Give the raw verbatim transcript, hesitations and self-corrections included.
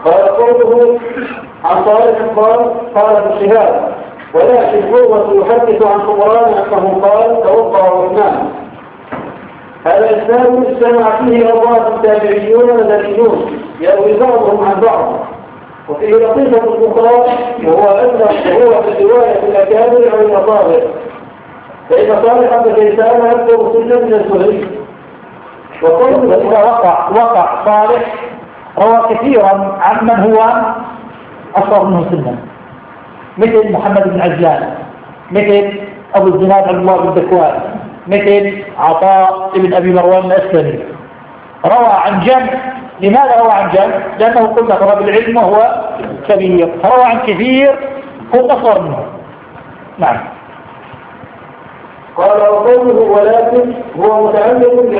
قال قوله عن صالح قال قال ابن شهاب ولكن قوة يحدث عن عمران أنه قال توضأ عثمان. هذا الإسلام اجتمع فيه أربعة التابعيون المدنيون يروي بعضهم عن بعض، وفيه لطيفة أخرى وهو أن وهو في رواية الأكابر عن الأصابع، فإن صالحا بكيسان أكبر سنا من الزهري. وقل إذا وقع وقع صالح روى كثيرا عن من هو أصغر منه سنا، مثل محمد بن عجلان، مثل أبو الزناد عبد الله بن ذكوان، مثل عطاء بن أبي مروان الأسلمي. روى عن جمع. لماذا روى عن جمع؟ لأنه قلنا طلب العلم وهو كبير، روى عن كثير هو أصغر منه. نعم. قال وقوله ولكن هو متعلق